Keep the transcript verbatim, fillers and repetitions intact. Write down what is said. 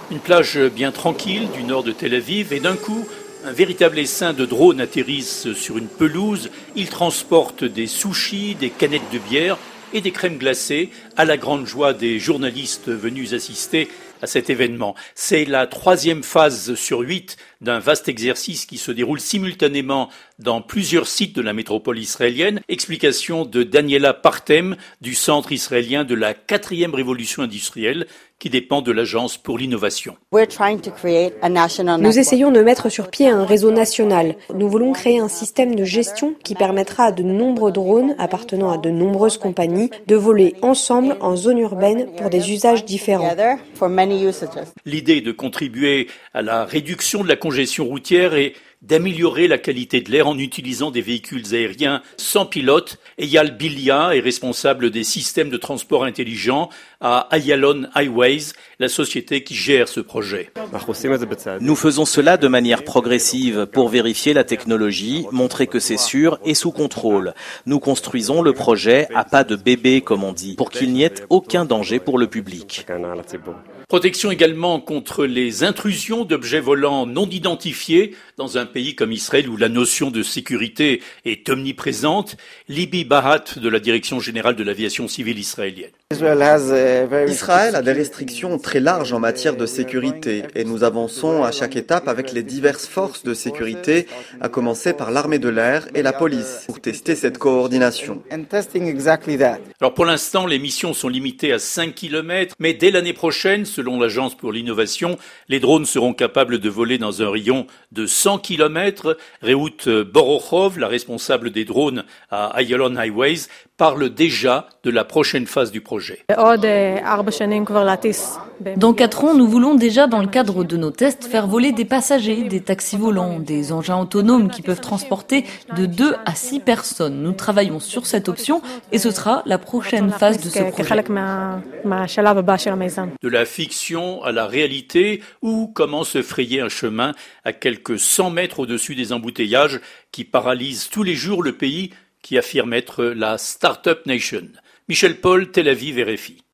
Une plage bien tranquille du nord de Tel Aviv et d'un coup, un véritable essaim de drones atterrissent sur une pelouse. Ils transportent des sushis, des canettes de bière et des crèmes glacées à la grande joie des journalistes venus assister à cet événement. C'est la troisième phase sur huit d'un vaste exercice qui se déroule simultanément dans plusieurs sites de la métropole israélienne. Explication de Daniela Partem du Centre israélien de la quatrième révolution industrielle qui dépend de l'Agence pour l'innovation. Nous essayons de mettre sur pied un réseau national. Nous voulons créer un système de gestion qui permettra à de nombreux drones appartenant à de nombreuses compagnies de voler ensemble en zone urbaine pour des usages différents. L'idée est de contribuer à la réduction de la congestion routière et d'améliorer la qualité de l'air en utilisant des véhicules aériens sans pilote. Eyal Bilia est responsable des systèmes de transport intelligents à Ayalon Highways, la société qui gère ce projet. Nous faisons cela de manière progressive pour vérifier la technologie, montrer que c'est sûr et sous contrôle. Nous construisons le projet à pas de bébé, comme on dit, pour qu'il n'y ait aucun danger pour le public. Protection également contre les intrusions d'objets volants non identifiés dans un pays comme Israël où la notion de sécurité est omniprésente. Libi Bahat de la Direction générale de l'aviation civile israélienne. Israël a des restrictions très larges en matière de sécurité et nous avançons à chaque étape avec les diverses forces de sécurité, à commencer par l'armée de l'air et la police, pour tester cette coordination. Alors pour l'instant, les missions sont limitées à cinq kilomètres, mais dès l'année prochaine, selon l'Agence pour l'innovation, les drones seront capables de voler dans un rayon de cent kilomètres. Rehout Borochov, la responsable des drones à Ayalon Highways, parle déjà de la prochaine phase du projet. Dans quatre ans, nous voulons déjà, dans le cadre de nos tests, faire voler des passagers, des taxis volants, des engins autonomes qui peuvent transporter de deux à six personnes. Nous travaillons sur cette option et ce sera la prochaine phase de ce projet. De la fiction à la réalité, ou comment se frayer un chemin à quelques cent mètres au-dessus des embouteillages qui paralysent tous les jours le pays qui affirme être la Start-up Nation. Michel Paul, Tel Aviv, R F I.